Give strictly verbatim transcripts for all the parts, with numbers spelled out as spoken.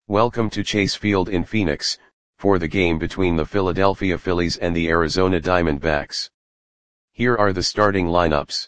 Welcome to Chase Field in Phoenix, for the game between the Philadelphia Phillies and the Arizona Diamondbacks. Here are the starting lineups.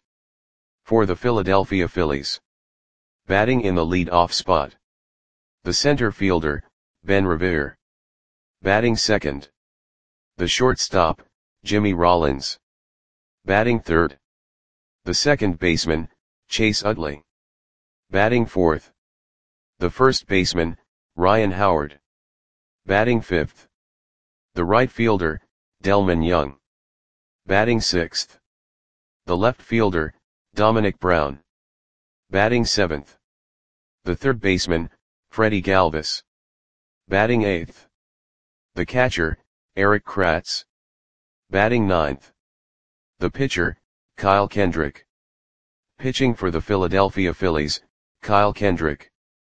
For the Philadelphia Phillies. Batting in the lead-off spot. The center fielder, Ben Revere. Batting second. The shortstop, Jimmy Rollins. Batting third. The second baseman, Chase Utley. Batting fourth. The first baseman, Ryan Howard. Batting fifth. The right fielder, Delmon Young. Batting sixth. The left fielder, Dominic Brown. Batting seventh. The third baseman, Freddie Galvis. Batting eighth. The catcher, Erik Kratz. Batting ninth. The pitcher, Kyle Kendrick. Pitching for the Philadelphia Phillies, Kyle Kendrick.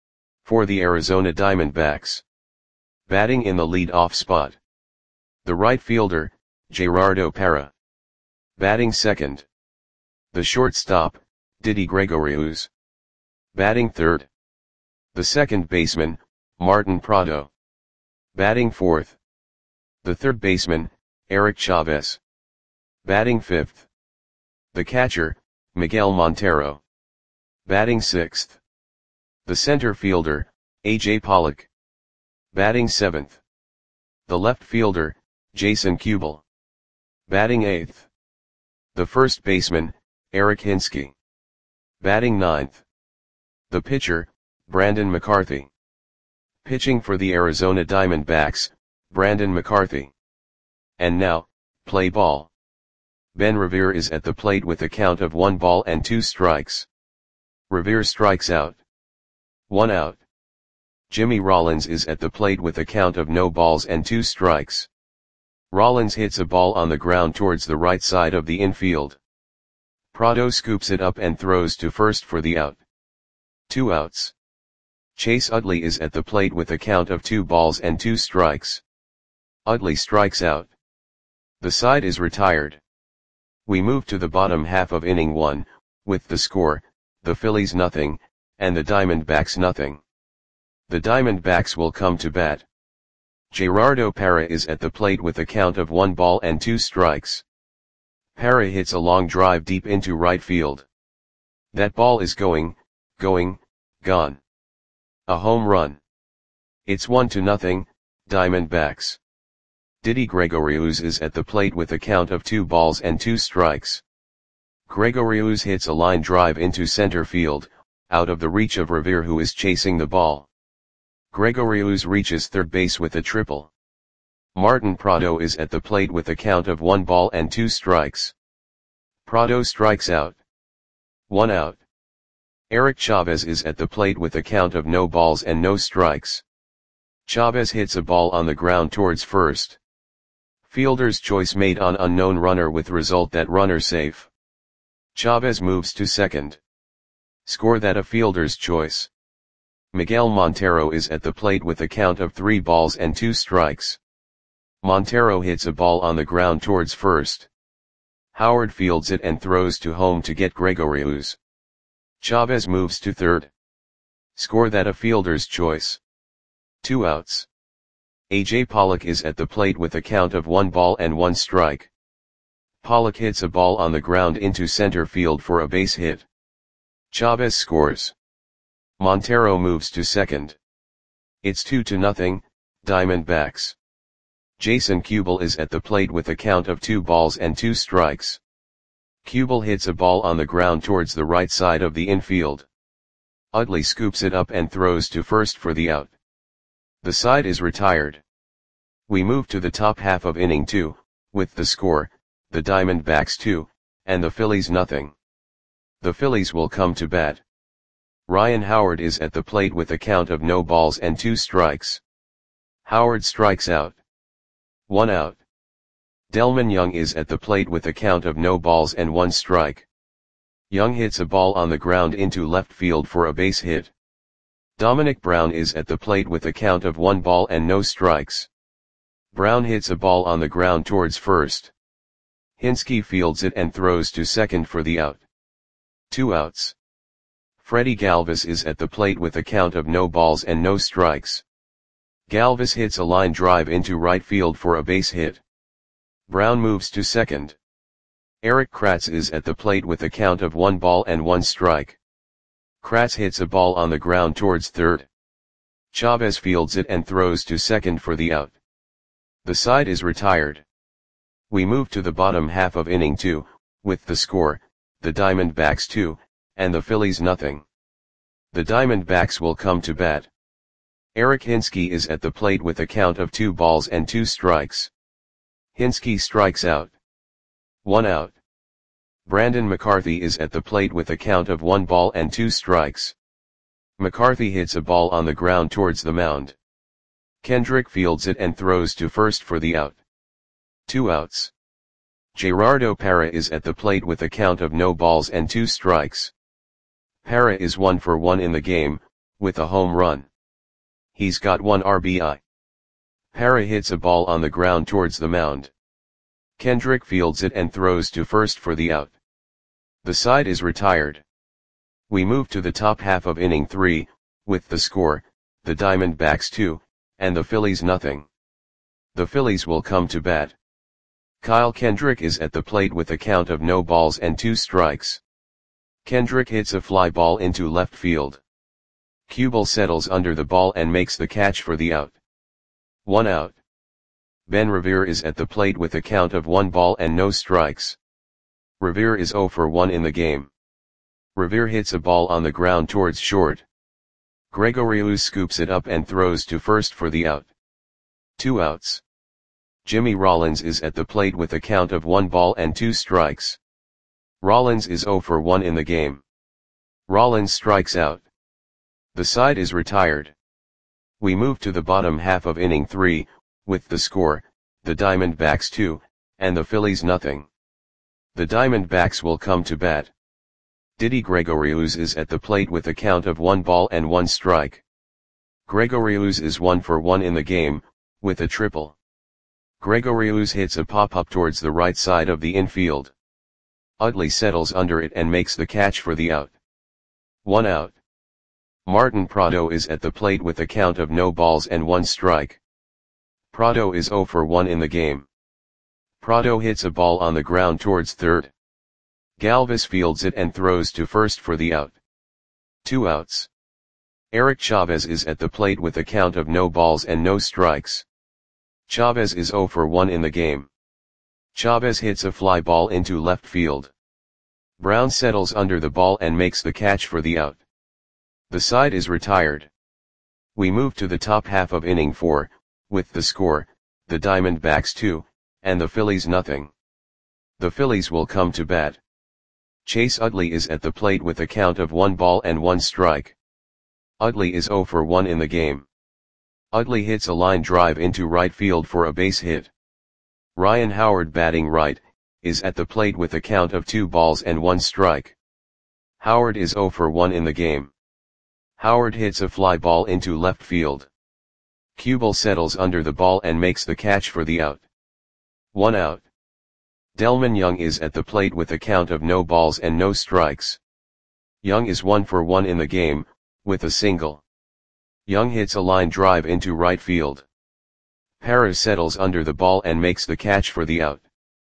For the Arizona Diamondbacks. Batting in the lead-off spot. The right fielder, Gerardo Parra. Batting second. The shortstop, Didi Gregorius. Batting third. The second baseman, Martin Prado. Batting fourth. The third baseman, Eric Chavez. Batting fifth. The catcher, Miguel Montero. Batting sixth. The center fielder, A J Pollock. Batting seventh. The left fielder, Jason Kubel. Batting eighth. The first baseman, Eric Hinske. Batting ninth. The pitcher, Brandon McCarthy. Pitching for the Arizona Diamondbacks, Brandon McCarthy. And now, play ball. Ben Revere is at the plate with a count of one ball and two strikes. Revere strikes out. One out. Jimmy Rollins is at the plate with a count of no balls and two strikes. Rollins hits a ball on the ground towards the right side of the infield. Prado scoops it up and throws to first for the out. Two outs. Chase Utley is at the plate with a count of two balls and two strikes. Utley strikes out. The side is retired. We move to the bottom half of inning one, with the score, the Phillies nothing, and the Diamondbacks nothing. The Diamondbacks will come to bat. Gerardo Parra is at the plate with a count of one ball and two strikes. Parra hits a long drive deep into right field. That ball is going, going, gone. A home run. It's one to nothing, Diamondbacks. Didi Gregorius is at the plate with a count of two balls and two strikes. Gregorius hits a line drive into center field, out of the reach of Revere, who is chasing the ball. Gregorius reaches third base with a triple. Martin Prado is at the plate with a count of one ball and two strikes. Prado strikes out. One out. Eric Chavez is at the plate with a count of no balls and no strikes. Chavez hits a ball on the ground towards first. Fielder's choice made on unknown runner with result that runner safe. Chavez moves to second. Score that a fielder's choice. Miguel Montero is at the plate with a count of three balls and two strikes. Montero hits a ball on the ground towards first. Howard fields it and throws to home to get Gregorius. Chavez moves to third. Score that a fielder's choice. Two outs. A J Pollock is at the plate with a count of one ball and one strike. Pollock hits a ball on the ground into center field for a base hit. Chavez scores. Montero moves to second. It's two to nothing, Diamondbacks. Jason Kubel is at the plate with a count of two balls and two strikes. Kubel hits a ball on the ground towards the right side of the infield. Utley scoops it up and throws to first for the out. The side is retired. We move to the top half of inning two, with the score, the Diamondbacks two, and the Phillies nothing. The Phillies will come to bat. Ryan Howard is at the plate with a count of no balls and two strikes. Howard strikes out. One out. Delmon Young is at the plate with a count of no balls and one strike. Young hits a ball on the ground into left field for a base hit. Dominic Brown is at the plate with a count of one ball and no strikes. Brown hits a ball on the ground towards first. Hinske fields it and throws to second for the out. Two outs. Freddie Galvis is at the plate with a count of no balls and no strikes. Galvis hits a line drive into right field for a base hit. Brown moves to second. Erik Kratz is at the plate with a count of one ball and one strike. Kratz hits a ball on the ground towards third. Chavez fields it and throws to second for the out. The side is retired. We move to the bottom half of inning two, with the score, the Diamondbacks two, and the Phillies nothing. The Diamondbacks will come to bat. Eric Hinske is at the plate with a count of two balls and two strikes. Hinske strikes out. One out. Brandon McCarthy is at the plate with a count of one ball and two strikes. McCarthy hits a ball on the ground towards the mound. Kendrick fields it and throws to first for the out. Two outs. Gerardo Parra is at the plate with a count of no balls and two strikes. Parra is one for one in the game, with a home run. He's got one R B I. Parra hits a ball on the ground towards the mound. Kendrick fields it and throws to first for the out. The side is retired. We move to the top half of inning three, with the score, the Diamondbacks two, and the Phillies nothing. The Phillies will come to bat. Kyle Kendrick is at the plate with a count of no balls and two strikes. Kendrick hits a fly ball into left field. Kubel settles under the ball and makes the catch for the out. One out. Ben Revere is at the plate with a count of one ball and no strikes. Revere is zero for one in the game. Revere hits a ball on the ground towards short. Gregorius scoops it up and throws to first for the out. Two outs. Jimmy Rollins is at the plate with a count of one ball and two strikes. Rollins is zero for one in the game. Rollins strikes out. The side is retired. We move to the bottom half of inning three, with the score, the Diamondbacks two, and the Phillies nothing. The Diamondbacks will come to bat. Didi Gregorius is at the plate with a count of one ball and one strike. Gregorius is one for one in the game, with a triple. Gregorius hits a pop-up towards the right side of the infield. Utley settles under it and makes the catch for the out. One out. Martin Prado is at the plate with a count of no balls and one strike. Prado is zero for one in the game. Prado hits a ball on the ground towards third. Galvis fields it and throws to first for the out. Two outs. Eric Chavez is at the plate with a count of no balls and no strikes. Chavez is zero for one in the game. Chavez hits a fly ball into left field. Brown settles under the ball and makes the catch for the out. The side is retired. We move to the top half of inning four, with the score, the Diamondbacks two, and the Phillies nothing. The Phillies will come to bat. Chase Utley is at the plate with a count of one ball and one strike. Utley is zero for one in the game. Utley hits a line drive into right field for a base hit. Ryan Howard, batting right, is at the plate with a count of two balls and one strike. Howard is zero for one in the game. Howard hits a fly ball into left field. Kubel settles under the ball and makes the catch for the out. One out. Delmon Young is at the plate with a count of no balls and no strikes. Young is one for one in the game, with a single. Young hits a line drive into right field. Parra settles under the ball and makes the catch for the out.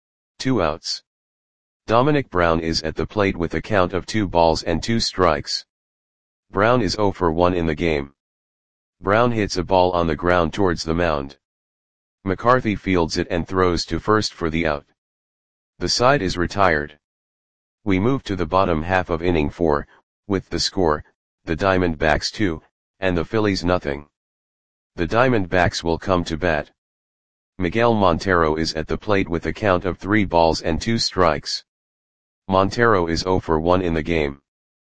Two outs. Dominic Brown is at the plate with a count of two balls and two strikes. Brown is zero for one in the game. Brown hits a ball on the ground towards the mound. McCarthy fields it and throws to first for the out. The side is retired. We move to the bottom half of inning four, with the score, the Diamondbacks two, and the Phillies nothing. The Diamondbacks will come to bat. Miguel Montero is at the plate with a count of three balls and two strikes. Montero is zero for one in the game.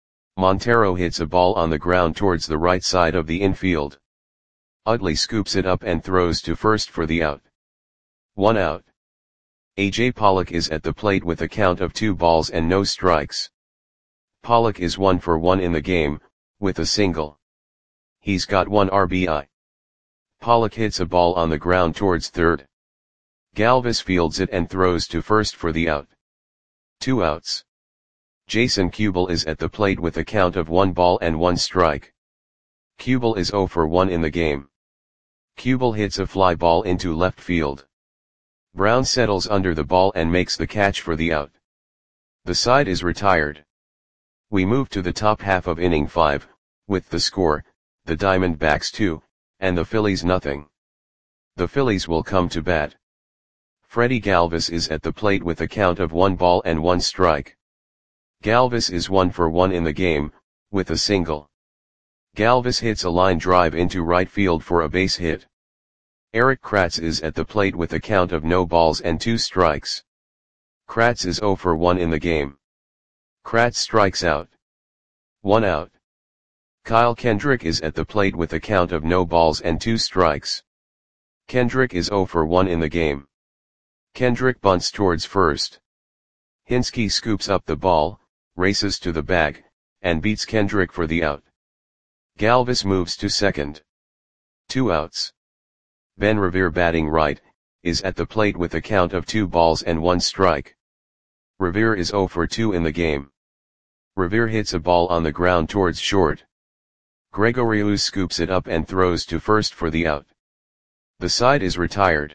Montero hits a ball on the ground towards the right side of the infield. Utley scoops it up and throws to first for the out. One out. A J Pollock is at the plate with a count of two balls and no strikes. Pollock is one for one in the game, with a single. He's got one R B I. Pollock hits a ball on the ground towards third. Galvis fields it and throws to first for the out. Two outs. Jason Kubel is at the plate with a count of one ball and one strike. Kubel is zero for one in the game. Kubel hits a fly ball into left field. Brown settles under the ball and makes the catch for the out. The side is retired. We move to the top half of inning five, with the score, the Diamondbacks two, and the Phillies nothing. The Phillies will come to bat. Freddie Galvis is at the plate with a count of one ball and one strike. Galvis is one for one in the game, with a single. Galvis hits a line drive into right field for a base hit. Erik Kratz is at the plate with a count of no balls and two strikes. Kratz is zero for one in the game. Kratz strikes out. One out. Kyle Kendrick is at the plate with a count of no balls and two strikes. Kendrick is zero for one in the game. Kendrick bunts towards first. Hinske scoops up the ball, races to the bag, and beats Kendrick for the out. Galvis moves to second. Two outs. Ben Revere, batting right, is at the plate with a count of two balls and one strike. Revere is zero for two in the game. Revere hits a ball on the ground towards short. Gregorius scoops it up and throws to first for the out. The side is retired.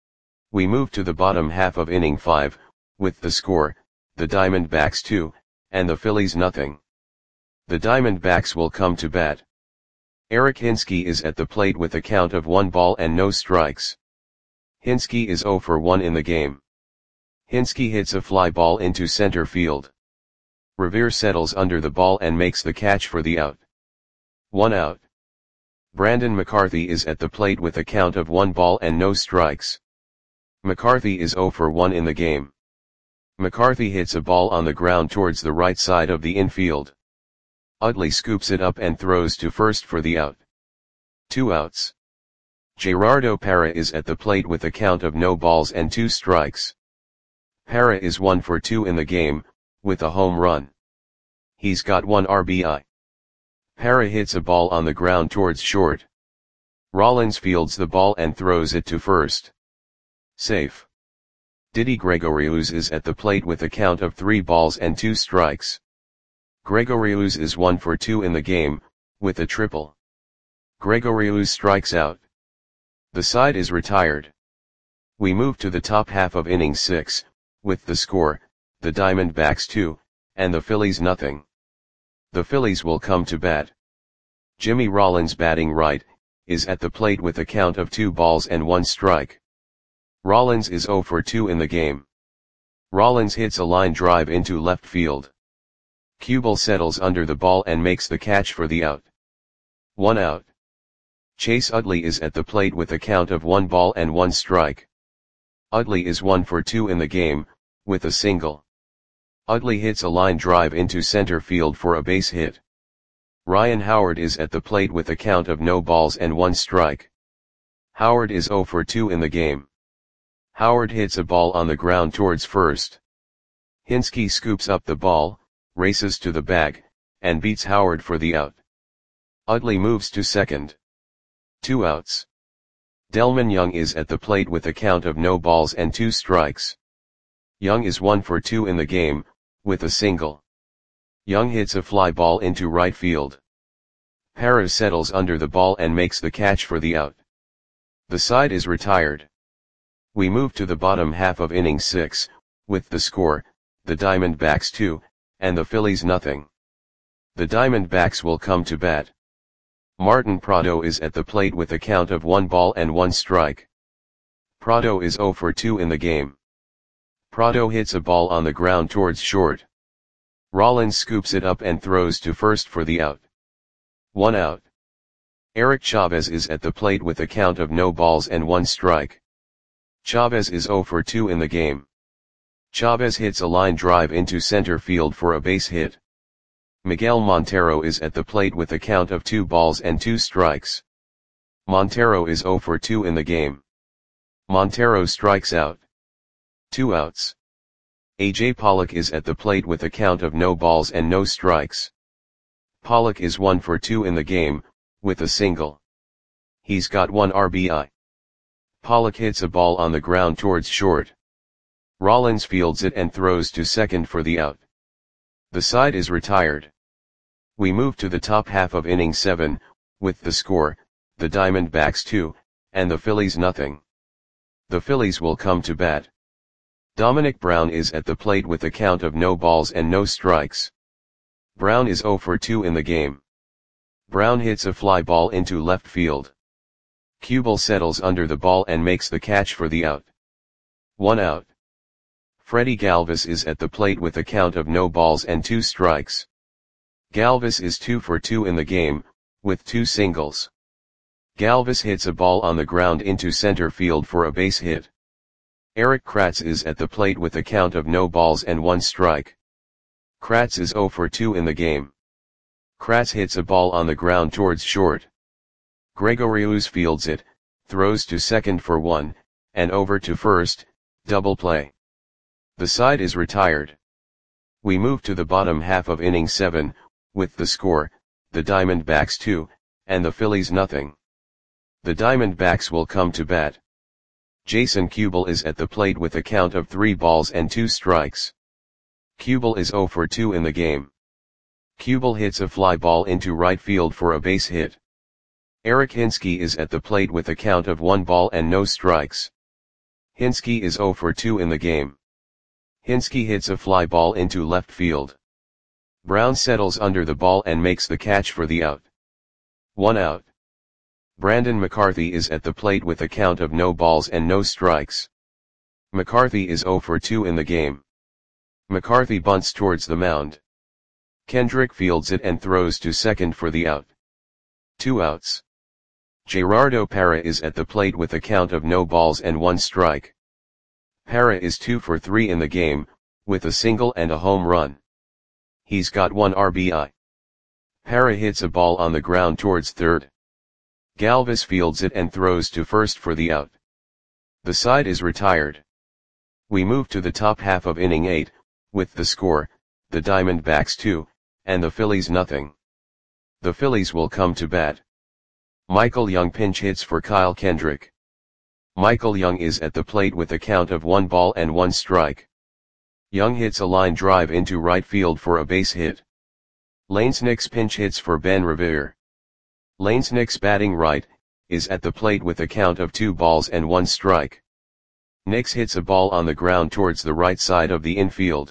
We move to the bottom half of inning five, with the score, the Diamondbacks two, and the Phillies nothing. The Diamondbacks will come to bat. Eric Hinske is at the plate with a count of one ball and no strikes. Hinske is zero for one in the game. Hinske hits a fly ball into center field. Revere settles under the ball and makes the catch for the out. One out. Brandon McCarthy is at the plate with a count of one ball and no strikes. McCarthy is zero for one in the game. McCarthy hits a ball on the ground towards the right side of the infield. Utley scoops it up and throws to first for the out. Two outs. Gerardo Parra is at the plate with a count of no balls and two strikes. Parra is one for two in the game, with a home run. He's got one R B I. Parra hits a ball on the ground towards short. Rollins fields the ball and throws it to first. Safe. Didi Gregorius is at the plate with a count of three balls and two strikes. Gregorius is one for two in the game, with a triple. Gregorius strikes out. The side is retired. We move to the top half of inning six, with the score, the Diamondbacks two, and the Phillies nothing. The Phillies will come to bat. Jimmy Rollins, batting right, is at the plate with a count of two balls and one strike. Rollins is zero for two in the game. Rollins hits a line drive into left field. Kubel settles under the ball and makes the catch for the out. One out. Chase Utley is at the plate with a count of one ball and one strike. Utley is one for two in the game, with a single. Utley hits a line drive into center field for a base hit. Ryan Howard is at the plate with a count of no balls and one strike. Howard is zero for two in the game. Howard hits a ball on the ground towards first. Hinske scoops up the ball, races to the bag, and beats Howard for the out. Utley moves to second. Two outs. Delmon Young is at the plate with a count of no balls and two strikes. Young is one for two in the game, with a single. Young hits a fly ball into right field. Parra settles under the ball and makes the catch for the out. The side is retired. We move to the bottom half of inning six, with the score, the Diamondbacks two, and the Phillies nothing. The Diamondbacks will come to bat. Martin Prado is at the plate with a count of one ball and one strike. Prado is zero for two in the game. Prado hits a ball on the ground towards short. Rollins scoops it up and throws to first for the out. One out. Eric Chavez is at the plate with a count of no balls and one strike. Chavez is zero for two in the game. Chavez hits a line drive into center field for a base hit. Miguel Montero is at the plate with a count of two balls and two strikes. Montero is zero for two in the game. Montero strikes out. Two outs. A J Pollock is at the plate with a count of no balls and no strikes. Pollock is one for two in the game, with a single. He's got one R B I. Pollock hits a ball on the ground towards short. Rollins fields it and throws to second for the out. The side is retired. We move to the top half of inning seven, with the score, the Diamondbacks two, and the Phillies nothing. The Phillies will come to bat. Dominic Brown is at the plate with a count of no balls and no strikes. Brown is oh for two in the game. Brown hits a fly ball into left field. Kubel settles under the ball and makes the catch for the out. One out. Freddie Galvis is at the plate with a count of no balls and two strikes. Galvis is two for two in the game, with two singles. Galvis hits a ball on the ground into center field for a base hit. Erik Kratz is at the plate with a count of no balls and one strike. Kratz is oh for two in the game. Kratz hits a ball on the ground towards short. Gregorius fields it, throws to second for one, and over to first, double play. The side is retired. We move to the bottom half of inning seven, with the score, the Diamondbacks two, and the Phillies nothing. The Diamondbacks will come to bat. Jason Kubel is at the plate with a count of three balls and two strikes. Kubel is oh for two in the game. Kubel hits a fly ball into right field for a base hit. Eric Hinske is at the plate with a count of one ball and no strikes. Hinske is oh for two in the game. Hinske hits a fly ball into left field. Brown settles under the ball and makes the catch for the out. One out. Brandon McCarthy is at the plate with a count of no balls and no strikes. McCarthy is oh for two in the game. McCarthy bunts towards the mound. Kendrick fields it and throws to second for the out. Two outs. Gerardo Parra is at the plate with a count of no balls and one strike. Parra is two for three in the game, with a single and a home run. He's got one R B I. Parra hits a ball on the ground towards third. Galvis fields it and throws to first for the out. The side is retired. We move to the top half of inning eight, with the score, the Diamondbacks two, and the Phillies nothing. The Phillies will come to bat. Michael Young pinch hits for Kyle Kendrick. Michael Young is at the plate with a count of one ball and one strike. Young hits a line drive into right field for a base hit. Lanes Nix pinch hits for Ben Revere. Lanes Nix batting right, is at the plate with a count of two balls and one strike. Nix hits a ball on the ground towards the right side of the infield.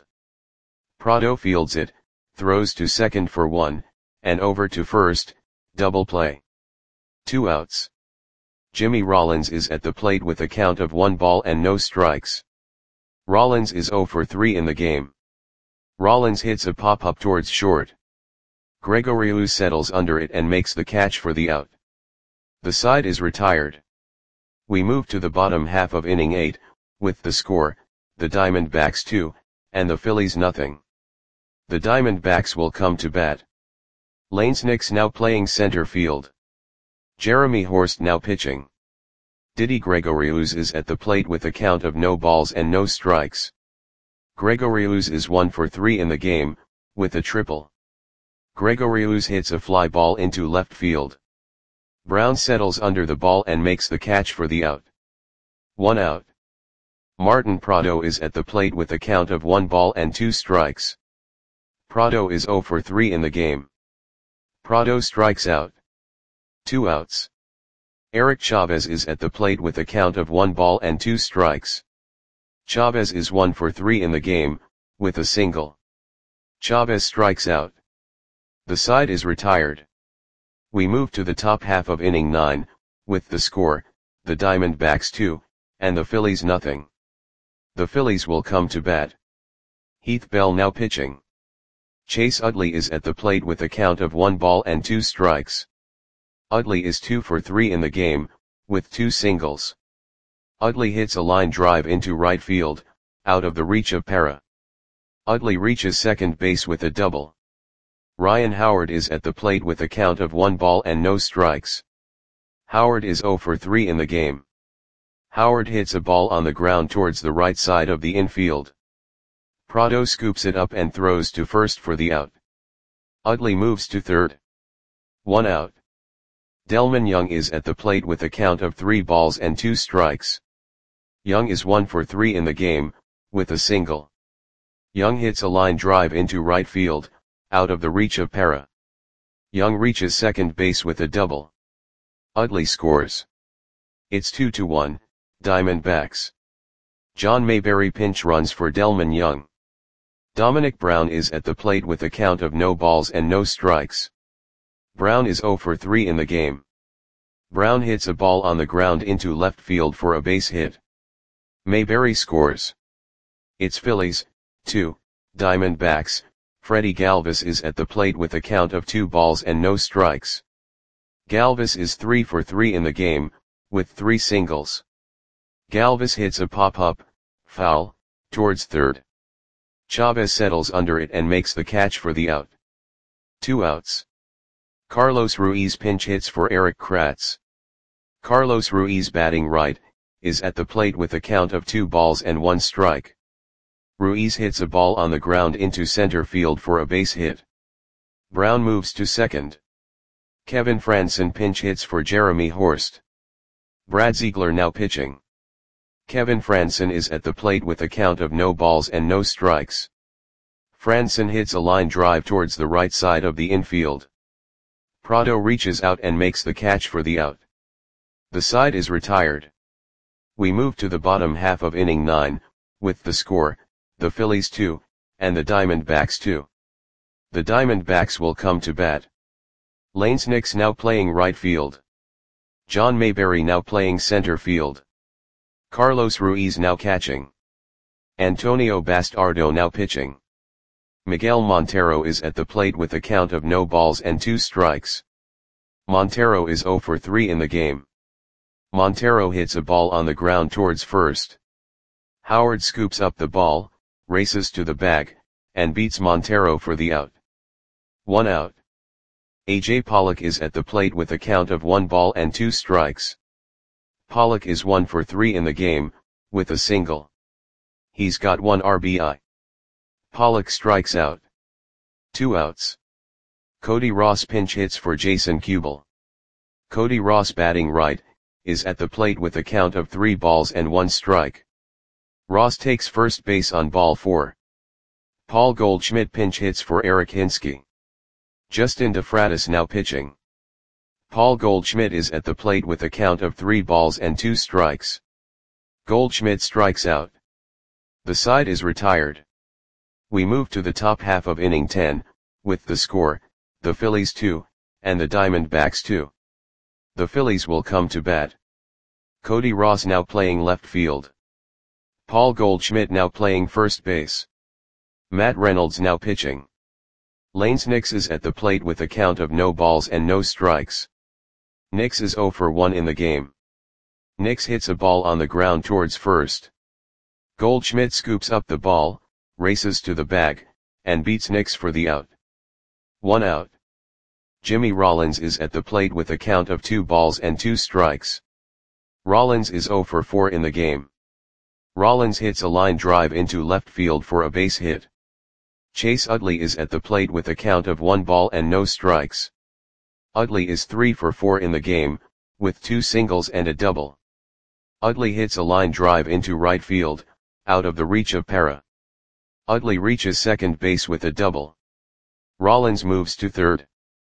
Prado fields it, throws to second for one, and over to first, double play. Two outs. Jimmy Rollins is at the plate with a count of one ball and no strikes. Rollins is oh for three in the game. Rollins hits a pop-up towards short. Gregorius settles under it and makes the catch for the out. The side is retired. We move to the bottom half of inning eight, with the score, the Diamondbacks two, and the Phillies nothing. The Diamondbacks will come to bat. Lanes Nix now playing center field. Jeremy Horst now pitching. Didi Gregorius is at the plate with a count of no balls and no strikes. Gregorius is one for three in the game, with a triple. Gregorius hits a fly ball into left field. Brown settles under the ball and makes the catch for the out. One out. Martin Prado is at the plate with a count of one ball and two strikes. Prado is oh for three in the game. Prado strikes out. Two outs. Eric Chavez is at the plate with a count of one ball and two strikes. Chavez is one for three in the game, with a single. Chavez strikes out. The side is retired. We move to the top half of inning nine, with the score, the Diamondbacks two, and the Phillies nothing. The Phillies will come to bat. Heath Bell now pitching. Chase Utley is at the plate with a count of one ball and two strikes. Utley is two for three in the game, with two singles. Utley hits a line drive into right field, out of the reach of Parra. Utley reaches second base with a double. Ryan Howard is at the plate with a count of one ball and no strikes. Howard is oh for three in the game. Howard hits a ball on the ground towards the right side of the infield. Prado scoops it up and throws to first for the out. Utley moves to third. One out. Delmon Young is at the plate with a count of three balls and two strikes. Young is one for three in the game, with a single. Young hits a line drive into right field, out of the reach of Parra. Young reaches second base with a double. Utley scores. It's two to one, Diamondbacks. John Mayberry pinch runs for Delmon Young. Dominic Brown is at the plate with a count of no balls and no strikes. Brown is zero for three in the game. Brown hits a ball on the ground into left field for a base hit. Mayberry scores. It's Phillies, two, Diamondbacks. Freddie Galvis is at the plate with a count of two balls and no strikes. Galvis is three for three in the game, with three singles. Galvis hits a pop-up, foul, towards third. Chavez settles under it and makes the catch for the out. Two outs. Carlos Ruiz pinch hits for Eric Kratz. Carlos Ruiz, batting right, is at the plate with a count of two balls and one strike. Ruiz hits a ball on the ground into center field for a base hit. Brown moves to second. Kevin Franson pinch hits for Jeremy Horst. Brad Ziegler now pitching. Kevin Franson is at the plate with a count of no balls and no strikes. Franson hits a line drive towards the right side of the infield. Prado reaches out and makes the catch for the out. The side is retired. We move to the bottom half of inning nine, with the score, the Phillies two, and the Diamondbacks two. The Diamondbacks will come to bat. Lanes Nix now playing right field. John Mayberry now playing center field. Carlos Ruiz now catching. Antonio Bastardo now pitching. Miguel Montero is at the plate with a count of no balls and two strikes. Montero is zero for three in the game. Montero hits a ball on the ground towards first. Howard scoops up the ball, races to the bag, and beats Montero for the out. One out. A J Pollock is at the plate with a count of one ball and two strikes. Pollock is one for three in the game, with a single. He's got one R B I. Pollock strikes out. Two outs. Cody Ross pinch hits for Jason Kubel. Cody Ross, batting right, is at the plate with a count of three balls and one strike. Ross takes first base on ball four. Paul Goldschmidt pinch hits for Eric Hinske. Justin DeFratis now pitching. Paul Goldschmidt is at the plate with a count of three balls and two strikes. Goldschmidt strikes out. The side is retired. We move to the top half of inning ten, with the score, the Phillies two, and the Diamondbacks two. The Phillies will come to bat. Cody Ross now playing left field. Paul Goldschmidt now playing first base. Matt Reynolds now pitching. Lanes Nix is at the plate with a count of no balls and no strikes. Nix is zero for one in the game. Nix hits a ball on the ground towards first. Goldschmidt scoops up the ball, races to the bag, and beats Nix for the out. One out. Jimmy Rollins is at the plate with a count of two balls and two strikes. Rollins is zero for four in the game. Rollins hits a line drive into left field for a base hit. Chase Utley is at the plate with a count of one ball and no strikes. Utley is three for four in the game, with two singles and a double. Utley hits a line drive into right field, out of the reach of Parra. Utley reaches second base with a double. Rollins moves to third.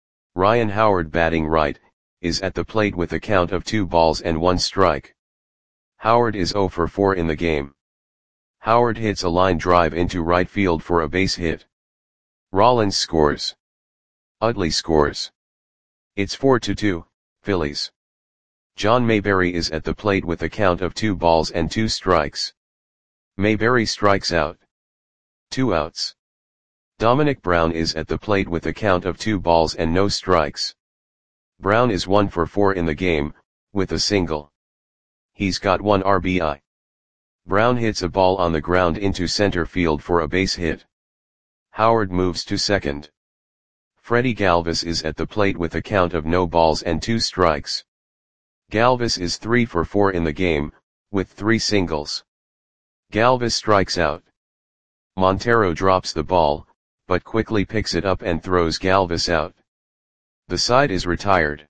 Ryan Howard, batting right, is at the plate with a count of two balls and one strike. Howard is zero for four in the game. Howard hits a line drive into right field for a base hit. Rollins scores. Utley scores. It's four to two, Phillies. John Mayberry is at the plate with a count of two balls and two strikes. Mayberry strikes out. Two outs. Dominic Brown is at the plate with a count of two balls and no strikes. Brown is one for four in the game, with a single. He's got one R B I. Brown hits a ball on the ground into center field for a base hit. Howard moves to second. Freddie Galvis is at the plate with a count of no balls and two strikes. Galvis is three for four in the game, with three singles. Galvis strikes out. Montero drops the ball, but quickly picks it up and throws Galvis out. The side is retired.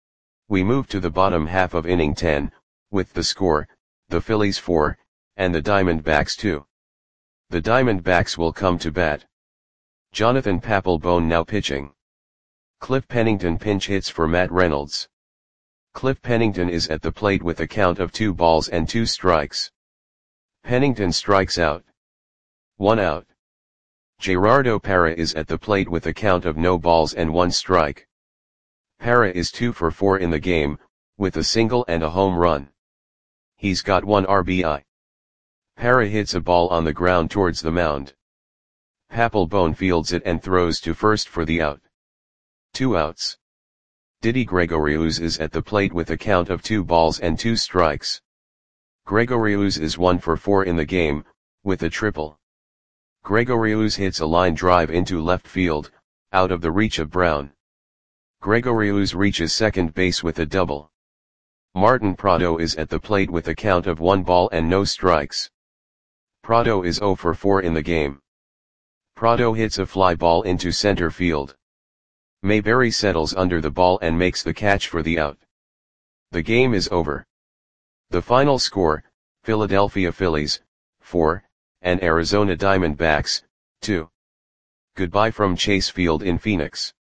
We move to the bottom half of inning ten, with the score, the Phillies four, and the Diamondbacks two. The Diamondbacks will come to bat. Jonathan Papelbon now pitching. Cliff Pennington pinch hits for Matt Reynolds. Cliff Pennington is at the plate with a count of two balls and two strikes. Pennington strikes out. One out. Gerardo Parra is at the plate with a count of no balls and one strike. Parra is two for four in the game, with a single and a home run. He's got one R B I. Parra hits a ball on the ground towards the mound. Papelbon fields it and throws to first for the out. Two outs. Didi Gregorius is at the plate with a count of two balls and two strikes. Gregorius is one for four in the game, with a triple. Gregorius hits a line drive into left field, out of the reach of Brown. Gregorius reaches second base with a double. Martin Prado is at the plate with a count of one ball and no strikes. Prado is zero for four in the game. Prado hits a fly ball into center field. Mayberry settles under the ball and makes the catch for the out. The game is over. The final score, Philadelphia Phillies, four, and Arizona Diamondbacks, two. Goodbye from Chase Field in Phoenix.